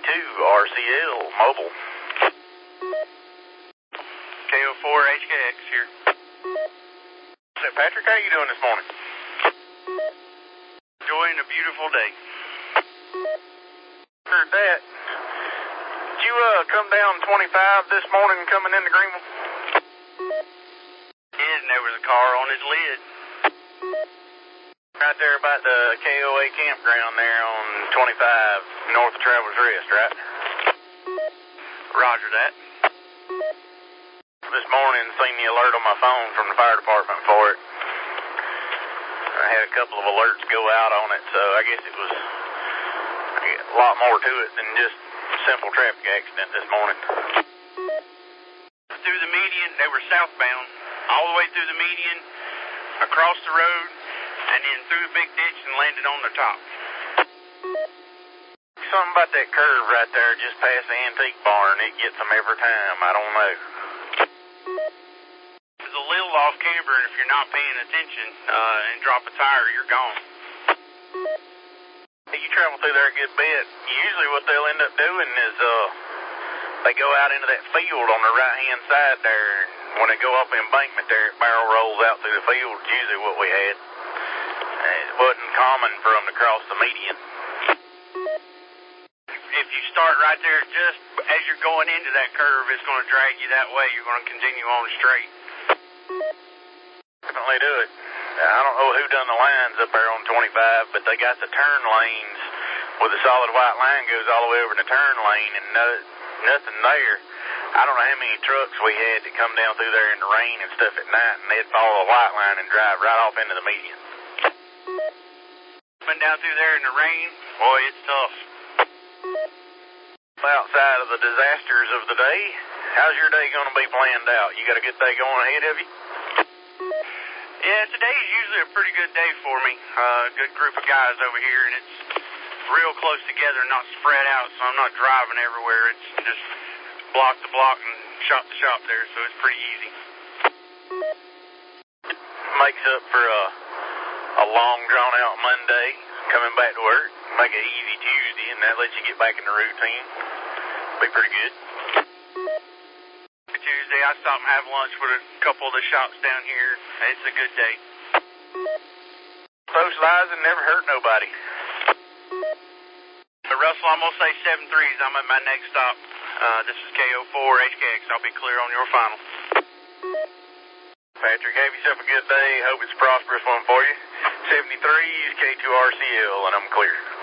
K2RCL Mobile. KO4 HKX here. Patrick, how you doing this morning? Enjoying a beautiful day. Heard that. Did you come down 25 this morning coming into Greenville? Did, and there was a car on his lid. Right there about the KOA campground there on 25 north of Travelers Rest, right? Roger that. This morning seen the alert on my phone from the fire department for it. I had a couple of alerts go out on it, so I guess it was a lot more to it than just a simple traffic accident this morning. Through the median, they were southbound, all the way through the median, across the road, and then through a big ditch and landed on the top. Something about that curve right there just past the antique barn, it gets them every time. I don't know. It's a little off camber, and if you're not paying attention and drop a tire, you're gone. You travel through there a good bit. Usually what they'll end up doing is they go out into that field on the right-hand side there. When they go up the embankment there, it barrel rolls out through the field. It's usually what we had. It wasn't common for them to cross the median. If you start right there, just as you're going into that curve, it's going to drag you that way. You're going to continue on straight. Definitely do it. I don't know who done the lines up there on 25, but they got the turn lanes with the solid white line goes all the way over in the turn lane and nothing there. I don't know how many trucks we had that come down through there in the rain and stuff at night, and they'd follow the white line and drive right off into the median. Coming down through there in the rain, boy, it's tough. Outside of the disasters of the day, how's your day going to be planned out? You got a good day going ahead of you? Yeah, today is usually a pretty good day for me. A good group of guys over here, and it's real close together, not spread out, so I'm not driving everywhere. It's just block to block and shop to shop there, so it's pretty easy. Makes up for a long, drawn-out Monday, coming back to work. Make it easy Tuesday, and that lets you get back in the routine. Be pretty good. Tuesday, I stop and have lunch with a couple of the shops down here. It's a good day. Socializing never hurt nobody. Russell, I'm going to say 7-3s. I'm at my next stop. This is KO4 HKX. I'll be clear on your final. Patrick, have yourself a good day. Hope it's a prosperous one for you. 73s, K2RCL, and I'm clear.